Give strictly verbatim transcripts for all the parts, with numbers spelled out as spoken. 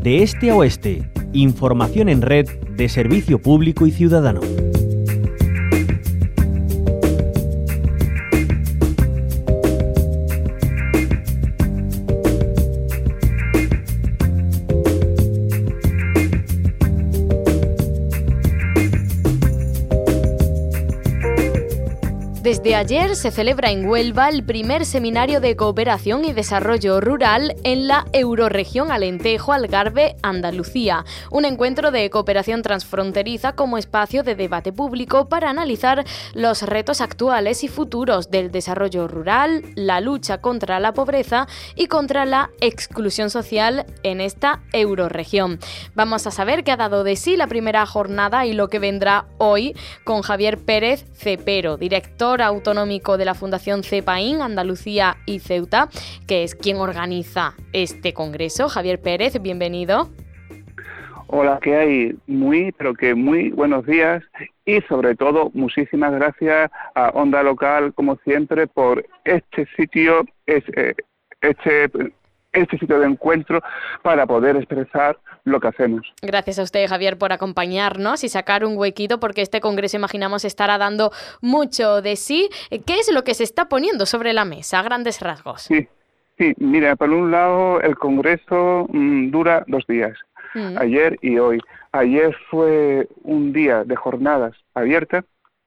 de este a oeste. Información en red de servicio público y ciudadano. Desde ayer se celebra en Huelva el primer seminario de cooperación y desarrollo rural en la Eurorregión Alentejo-Algarve-Andalucía, un encuentro de cooperación transfronteriza como espacio de debate público para analizar los retos actuales y futuros del desarrollo rural, la lucha contra la pobreza y contra la exclusión social en esta Eurorregión. Vamos a saber qué ha dado de sí la primera jornada y lo que vendrá hoy con Javier Pérez Cepero, director autonómico de la Fundación CEPAIN, Andalucía y Ceuta, que es quien organiza este congreso. Javier Pérez, bienvenido. Hola, ¿qué hay? Muy, pero que muy buenos días y sobre todo muchísimas gracias a Onda Local, como siempre, por este sitio, este, este sitio de encuentro para poder expresar lo que hacemos. Gracias a usted, Javier, por acompañarnos y sacar un huequito, porque este congreso, imaginamos, estará dando mucho de sí. ¿Qué es lo que se está poniendo sobre la mesa a grandes rasgos? Sí, sí, mira, por un lado el congreso mmm, dura dos días, mm. ayer y hoy. Ayer fue un día de jornadas abiertas,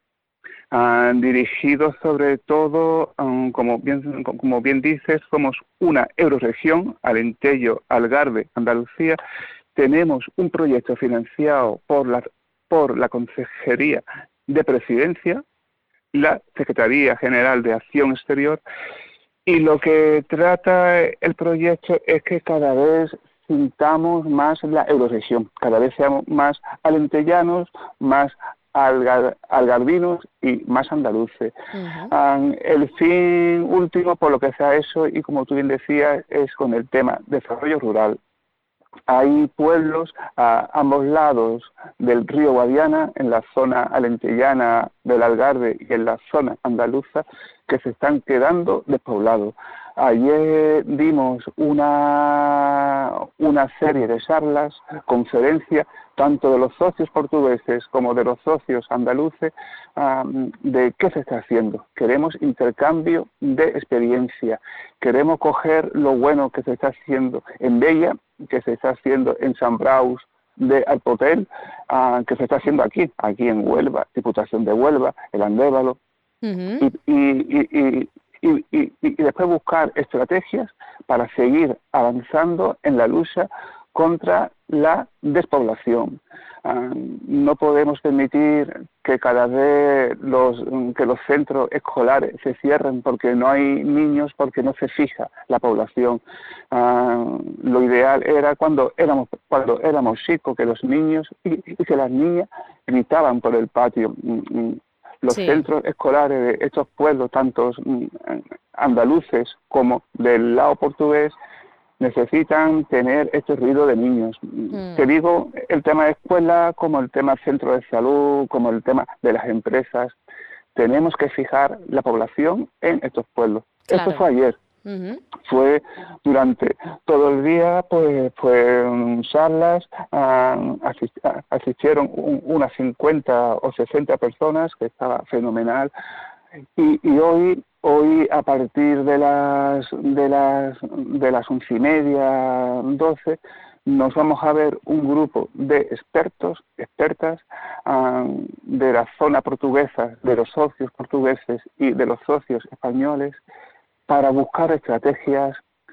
Uh, dirigidos sobre todo, um, como bien como bien dices, somos una eurorregión, Alentejo, Algarve, Andalucía. Tenemos un proyecto financiado por la por la Consejería de Presidencia, la Secretaría General de Acción Exterior, y lo que trata el proyecto es que cada vez sintamos más la eurorregión, cada vez seamos más alentellanos, más Algar, algarvinos y más andaluces. Uh-huh. Um, el fin último, por lo que sea eso, y como tú bien decías, es con el tema desarrollo rural. Hay pueblos a ambos lados del río Guadiana, en la zona alentellana del Algarve y en la zona andaluza, que se están quedando despoblados. Ayer dimos una, una serie de charlas, conferencias, tanto de los socios portugueses como de los socios andaluces, um, de qué se está haciendo. Queremos intercambio de experiencia, queremos coger lo bueno que se está haciendo en Bella, que se está haciendo en Sant Braus de Alpotel, uh, que se está haciendo aquí, aquí en Huelva, Diputación de Huelva, el Andévalo, uh-huh. y, y, y, y Y, y, y después buscar estrategias para seguir avanzando en la lucha contra la despoblación. Uh, no podemos permitir que cada vez los, que los centros escolares se cierren porque no hay niños, porque no se fija la población. Uh, lo ideal era cuando éramos cuando éramos chicos, que los niños y, y que las niñas gritaban por el patio. Los sí. centros escolares de estos pueblos, tanto andaluces como del lado portugués, necesitan tener este ruido de niños. Mm. Te digo, el tema de escuela, como el tema centro de salud, como el tema de las empresas, tenemos que fijar la población en estos pueblos. Claro. Esto fue ayer. Uh-huh. Fue durante todo el día, pues, fueron charlas, uh, asist, uh, asistieron un, unas cincuenta o sesenta personas, que estaba fenomenal, y, y hoy, hoy a partir de las de las de las once y media, doce, nos vamos a ver un grupo de expertos, expertas um, de la zona portuguesa, de los socios portugueses y de los socios españoles, para buscar estrategias,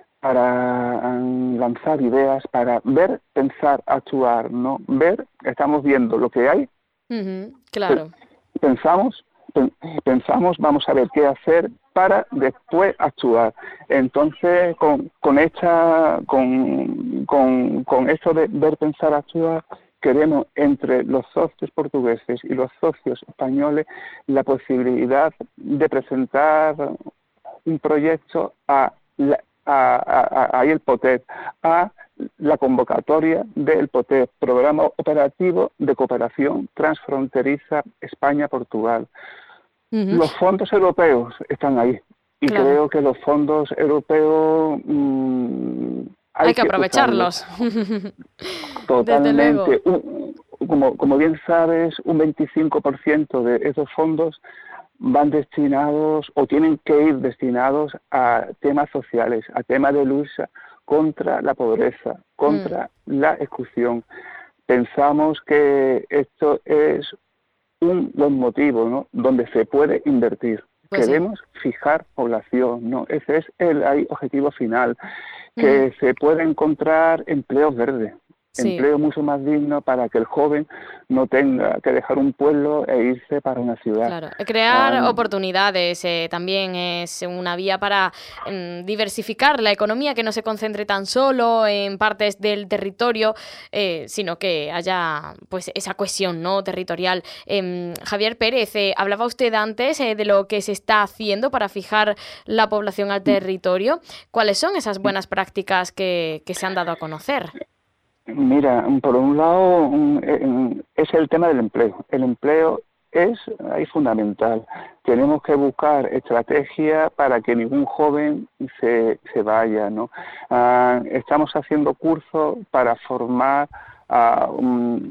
para um, lanzar ideas, para ver, pensar, actuar, ¿no? Ver, estamos viendo lo que hay, uh-huh, claro. pensamos, pensamos, vamos a ver qué hacer para después actuar. Entonces, con, con esta, con, con, con esto de ver, pensar, actuar, queremos entre los socios portugueses y los socios españoles la posibilidad de presentar un proyecto a, la, a, a, a el POTEP, a la convocatoria del POTEP, Programa Operativo de Cooperación Transfronteriza España-Portugal. Uh-huh. Los fondos europeos están ahí y claro. creo que los fondos europeos mmm, hay, hay que, que aprovecharlos. Totalmente. Un, como, como bien sabes, un veinticinco por ciento de esos fondos van destinados o tienen que ir destinados a temas sociales, a temas de lucha contra la pobreza, contra mm. la exclusión. Pensamos que esto es un buen motivo, ¿no?, donde se puede invertir. Pues Queremos sí. fijar población, ¿no? Ese es el, el objetivo final, que mm. se pueda encontrar empleos verdes. Sí. Empleo mucho más digno para que el joven no tenga que dejar un pueblo e irse para una ciudad. Claro, crear ah, oportunidades eh, también es una vía para eh, diversificar la economía, que no se concentre tan solo en partes del territorio, eh, sino que haya pues esa cohesión, ¿no?, territorial. Eh, Javier Pérez, eh, hablaba usted antes eh, de lo que se está haciendo para fijar la población al territorio. ¿Cuáles son esas buenas prácticas que, que se han dado a conocer? Mira, por un lado es el tema del empleo. El empleo es ahí fundamental. Tenemos que buscar estrategias para que ningún joven se, se vaya, ¿no? Uh, estamos haciendo cursos para formar a, um,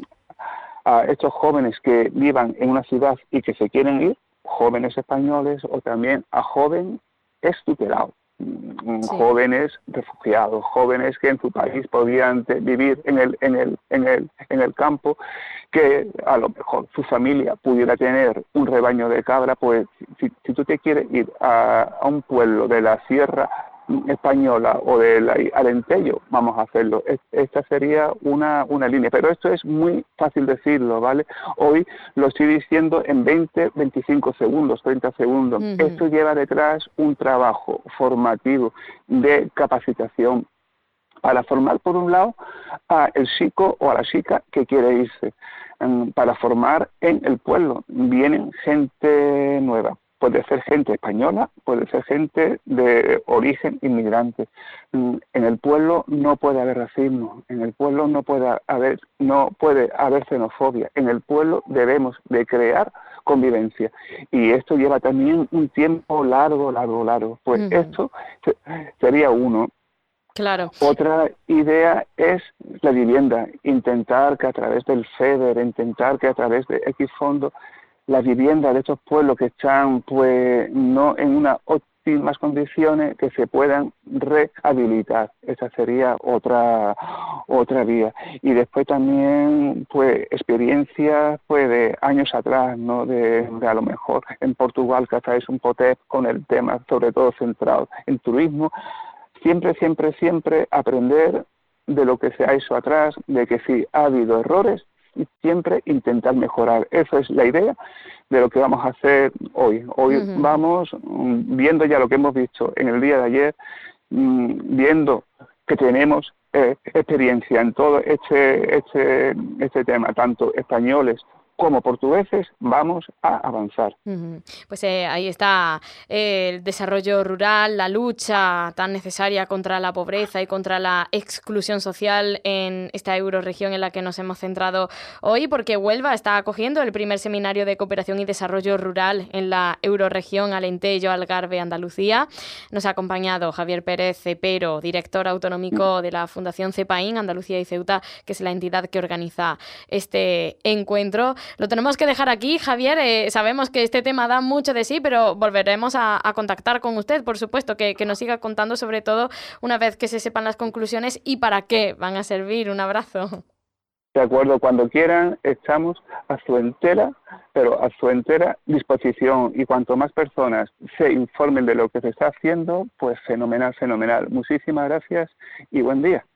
a estos jóvenes que vivan en una ciudad y que se quieren ir, jóvenes españoles, o también a jóvenes extutelados. Sí. Jóvenes refugiados, jóvenes que en su país podían vivir en el en el en el en el campo, que a lo mejor su familia pudiera tener un rebaño de cabra. Pues si, si tú te quieres ir a, a un pueblo de la sierra española o del Alentejo, vamos a hacerlo. Esta sería una, una línea, pero esto es muy fácil decirlo, ¿vale? Hoy lo estoy diciendo en veinte, veinticinco segundos, treinta segundos. Uh-huh. Esto lleva detrás un trabajo formativo de capacitación para formar, por un lado, al chico o a la chica que quiere irse, para formar en el pueblo. Vienen gente nueva. Puede ser gente española, puede ser gente de origen inmigrante. En el pueblo no puede haber racismo, en el pueblo no puede haber, no puede haber xenofobia. En el pueblo debemos de crear convivencia. Y esto lleva también un tiempo largo, largo, largo. Pues uh-huh. esto sería uno. Claro. Otra idea es la vivienda. Intentar que a través del FEDER, intentar que a través de X fondos, la vivienda de estos pueblos que están pues no en unas óptimas condiciones, que se puedan rehabilitar. Esa sería otra otra vía. Y después también pues experiencias pues de años atrás, ¿no? De, de a lo mejor en Portugal, que hasta es un POTEP con el tema sobre todo centrado en turismo. Siempre, siempre, siempre aprender de lo que se ha hecho atrás, de que si ha habido errores, y siempre intentar mejorar. Esa es la idea de lo que vamos a hacer hoy. Hoy uh-huh. vamos um, viendo ya lo que hemos visto en el día de ayer, um, viendo que tenemos eh, experiencia en todo este, este, este tema, tanto españoles como portugueses, vamos a avanzar. Uh-huh. Pues eh, ahí está eh, el desarrollo rural, la lucha tan necesaria contra la pobreza y contra la exclusión social en esta eurorregión en la que nos hemos centrado hoy, porque Huelva está acogiendo el primer seminario de cooperación y desarrollo rural en la eurorregión Alentejo, Algarve, Andalucía. Nos ha acompañado Javier Pérez Cepero, director autonómico de la Fundación CEPAIN, Andalucía y Ceuta, que es la entidad que organiza este encuentro. Lo tenemos que dejar aquí, Javier. Eh, sabemos que este tema da mucho de sí, pero volveremos a, a contactar con usted, por supuesto, que, que nos siga contando, sobre todo una vez que se sepan las conclusiones y para qué van a servir. Un abrazo. De acuerdo, cuando quieran, estamos a su entera, pero a su entera disposición. Y cuanto más personas se informen de lo que se está haciendo, pues fenomenal, fenomenal. Muchísimas gracias y buen día.